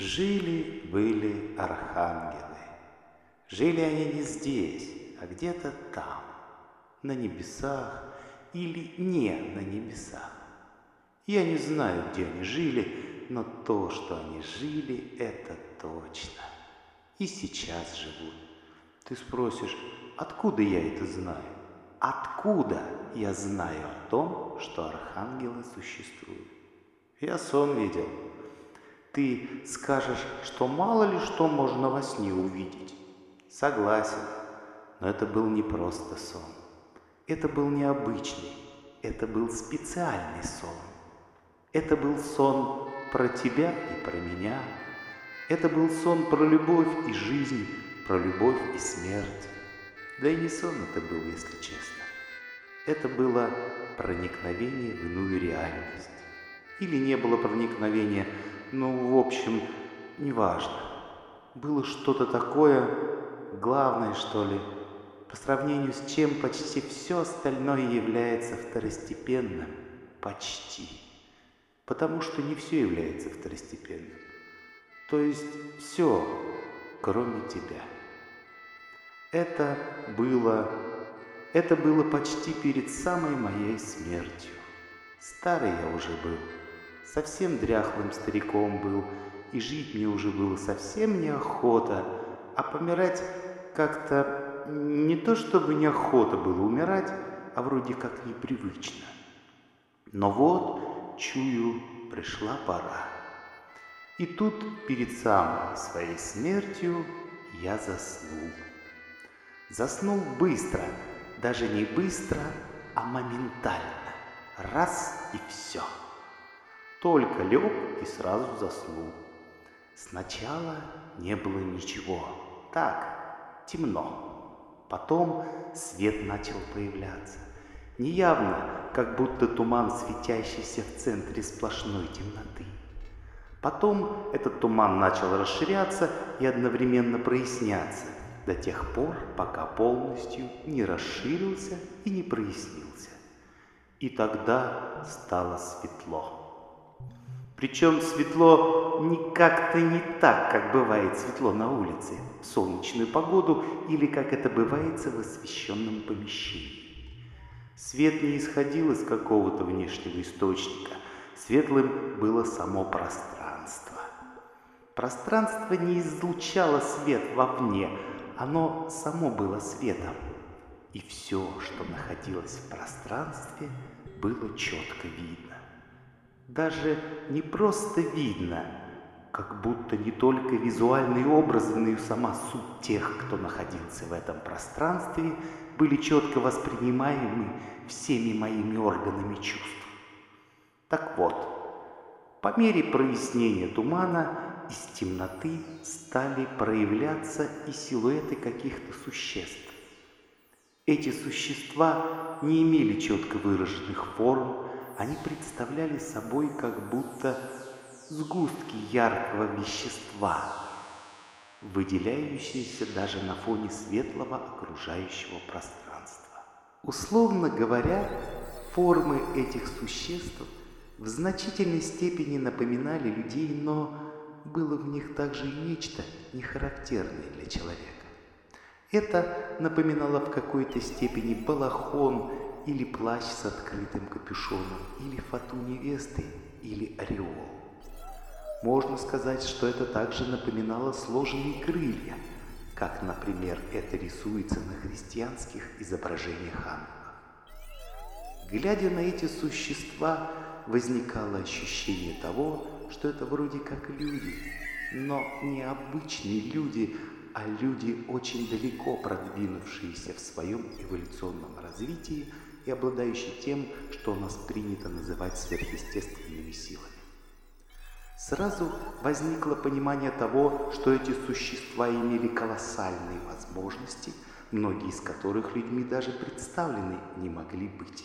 Жили-были архангелы. Жили они не здесь, а где-то там, на небесах или не на небесах. Я не знаю, где они жили, но то, что они жили, это точно. И сейчас живут. Ты спросишь, откуда я это знаю? Откуда я знаю о том, что архангелы существуют? Я сон видел. Ты скажешь, что мало ли что можно во сне увидеть. Согласен, но это был не просто сон. Это был необычный, это был специальный сон. Это был сон про тебя и про меня. Это был сон про любовь и жизнь, про любовь и смерть. Да и не сон это был, если честно. Это было проникновение в иную реальность. Или не было проникновения, в общем, неважно. Было что-то такое, главное, что ли, по сравнению с чем почти все остальное является второстепенным. Почти. Потому что не все является второстепенным. То есть все, кроме тебя. Это было почти перед самой моей смертью. Старый я уже был, совсем дряхлым стариком был, и жить мне уже было совсем неохота, а помирать как-то не то чтобы неохота было умирать, а вроде как непривычно. Но вот, чую, пришла пора. И тут перед самой своей смертью я заснул. Заснул быстро, даже не быстро, а моментально. Раз и все. Только лег и сразу заснул. Сначала не было ничего. Так, темно. Потом свет начал появляться. Неявно, как будто туман, светящийся в центре сплошной темноты. Потом этот туман начал расширяться и одновременно проясняться до тех пор, пока полностью не расширился и не прояснился. И тогда стало светло. Причем светло как-то не так, как бывает светло на улице в солнечную погоду или как это бывает в освещенном помещении. Свет не исходил из какого-то внешнего источника. Светлым было само пространство. Пространство не излучало свет вовне, оно само было светом. И все, что находилось в пространстве, было четко видно. Даже не просто видно, как будто не только визуальные образы, но и сама суть тех, кто находился в этом пространстве, были четко воспринимаемы всеми моими органами чувств. Так вот, по мере прояснения тумана из темноты стали проявляться и силуэты каких-то существ. Эти существа не имели четко выраженных форм, они представляли собой как будто сгустки яркого вещества, выделяющиеся даже на фоне светлого окружающего пространства. Условно говоря, формы этих существ в значительной степени напоминали людей, но было в них также и нечто нехарактерное для человека. Это напоминало в какой-то степени балахон или плащ с открытым капюшоном, или фату невесты, или ореол. Можно сказать, что это также напоминало сложенные крылья, как, например, это рисуется на христианских изображениях ангелов. Глядя на эти существа, возникало ощущение того, что это вроде как люди, но не обычные люди, а люди, очень далеко продвинувшиеся в своем эволюционном развитии и обладающие тем, что у нас принято называть сверхъестественными силами. Сразу возникло понимание того, что эти существа имели колоссальные возможности, многие из которых людьми даже представлены не могли быть.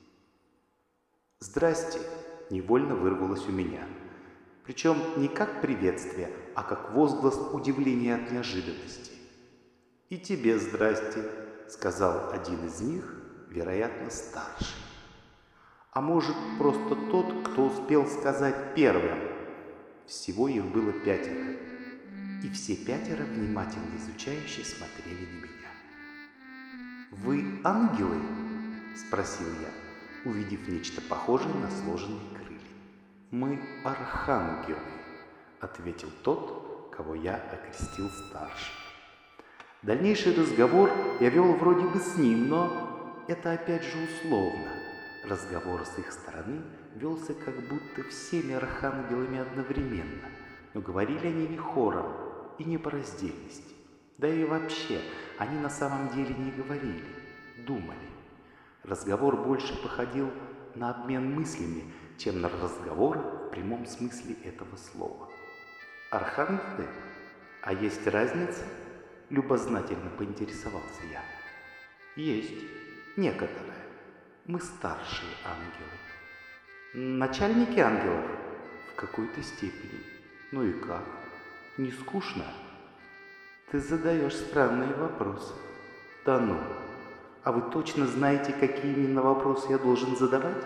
«Здрасте!» – невольно вырвалось у меня. Причем не как приветствие, а как возглас удивления от неожиданности. «И тебе здрасте!» – сказал один из них, вероятно, старший. А может, просто тот, кто успел сказать первым. Всего их было 5, и все 5 внимательно изучающе смотрели на меня. «Вы ангелы?» – спросил я, увидев нечто похожее на сложенные крылья. «Мы архангелы», – ответил тот, кого я окрестил старшим. Дальнейший разговор я вел вроде бы с ним, но это опять же условно. Разговор с их стороны велся как будто всеми архангелами одновременно, но говорили они не хором и не по раздельности. Да и вообще, они на самом деле не говорили, думали. Разговор больше походил на обмен мыслями, чем на разговор в прямом смысле этого слова. «Архангелы? А есть разница?» – любознательно поинтересовался я. «Есть. Некоторые. Мы старшие ангелы. Начальники ангелов? В какой-то степени. Ну и как? Не скучно?» «Ты задаешь странные вопросы». «Да ну! А вы точно знаете, какие именно вопросы я должен задавать?»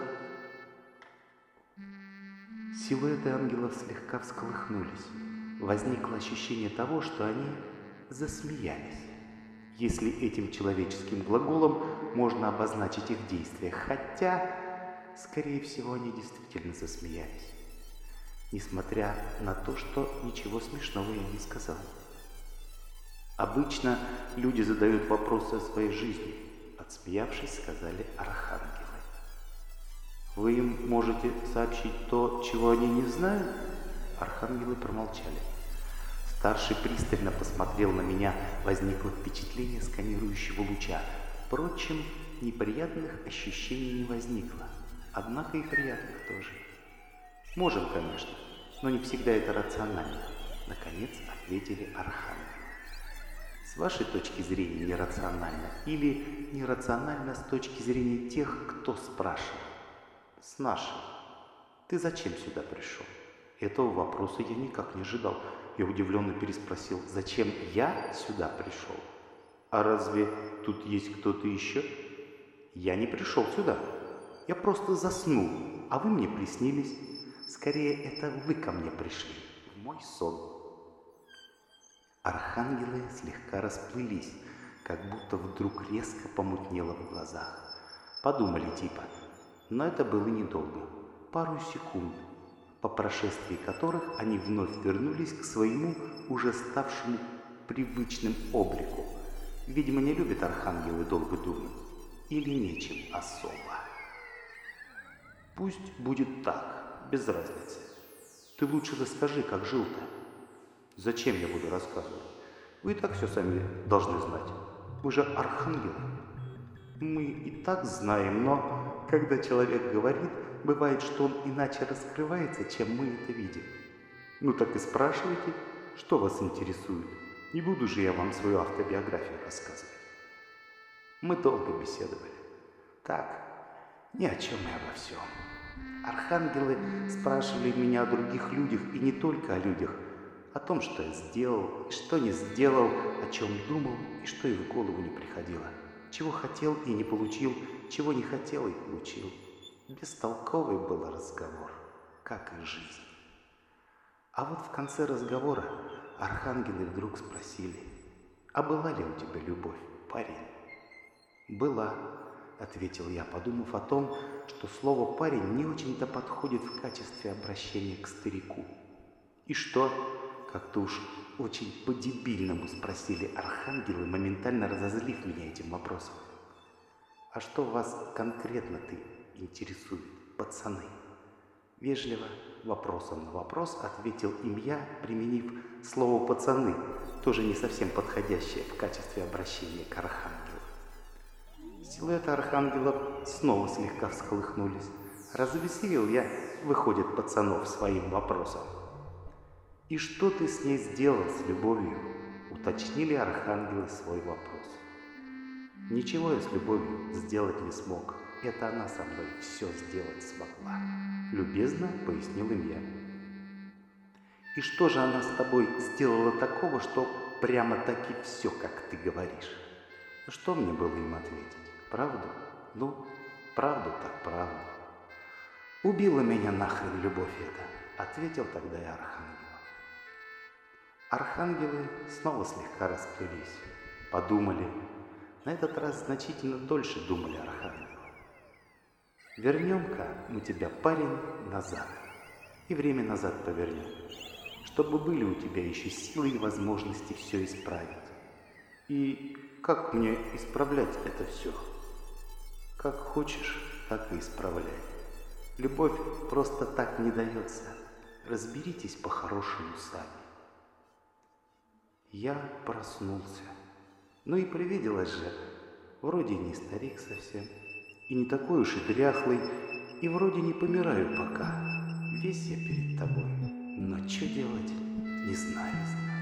Силуэты ангелов слегка всколыхнулись. Возникло ощущение того, что они засмеялись, если этим человеческим глаголом можно обозначить их действия, хотя, скорее всего, они действительно засмеялись, несмотря на то, что ничего смешного я не сказал. «Обычно люди задают вопросы о своей жизни», — отсмеявшись, сказали архангелы. «Вы им можете сообщить то, чего они не знают?» Архангелы промолчали. Старший пристально посмотрел на меня, возникло впечатление сканирующего луча. Впрочем, неприятных ощущений не возникло, однако и приятных тоже. «Можем, конечно, но не всегда это рационально», — наконец ответили архангелы. «С вашей точки зрения нерационально или нерационально с точки зрения тех, кто спрашивал?» «С нашей. Ты зачем сюда пришел?» Этого вопроса я никак не ожидал. Я удивленно переспросил: «Зачем я сюда пришел? А разве тут есть кто-то еще?» «Я не пришел сюда. Я просто заснул, а вы мне приснились. Скорее, это вы ко мне пришли, в мой сон». Архангелы слегка расплылись, как будто вдруг резко помутнело в глазах. Подумали типа, но это было недолго, пару секунд, по прошествии которых они вновь вернулись к своему уже ставшему привычным облику. Видимо, не любят архангелы долго думать. Или нечем особо. «Пусть будет так, без разницы. Ты лучше расскажи, как жил-то». «Зачем я буду рассказывать? Вы и так все сами должны знать. Вы же архангелы». «Мы и так знаем, но когда человек говорит, бывает, что он иначе раскрывается, чем мы это видим. Ну так и спрашивайте, что вас интересует. Не буду же я вам свою автобиографию рассказывать». Мы долго беседовали. Так, ни о чем и обо всем. Архангелы спрашивали меня о других людях, и не только о людях, о том, что я сделал и что не сделал, о чем думал и что и в голову не приходило, чего хотел и не получил, чего не хотел и получил. Бестолковый был разговор, как и жизнь. А вот в конце разговора архангелы вдруг спросили: «А была ли у тебя любовь, парень?» «Была», — ответил я, подумав о том, что слово «парень» не очень-то подходит в качестве обращения к старику. «И что?» — как-то уж очень по-дебильному спросили архангелы, моментально разозлив меня этим вопросом. «А что вас конкретно-то интересует, пацаны?» Вежливо, вопросом на вопрос ответил им я, применив слово «пацаны», тоже не совсем подходящее в качестве обращения к архангелу. Силуэты архангелов снова слегка всколыхнулись. Развеселил я, выходит, пацанов своим вопросом. «И что ты с ней сделал, с любовью?» — уточнили архангелы свой вопрос. «Ничего я с любовью сделать не смог. Это она со мной все сделать смогла», — любезно пояснил им я. «И что же она с тобой сделала такого, что прямо-таки все, как ты говоришь?» Что мне было им ответить? Правду? Ну, правду так правду. Убила меня нахрен любовь эта. ответил тогда и архангел. Архангелы снова слегка расплылись, подумали. На этот раз значительно дольше думали архангелы. Вернем-ка мы тебя, парень, назад, и время назад повернем, чтобы были у тебя еще силы и возможности все исправить. И как мне исправлять это все? Как хочешь, так и исправляй. Любовь просто так не дается. Разберитесь по-хорошему сами. Я проснулся. Ну и привиделось же, вроде не старик совсем, и не такой уж и дряхлый, и вроде не помираю пока. Весь я перед тобой, но что делать, не знаю.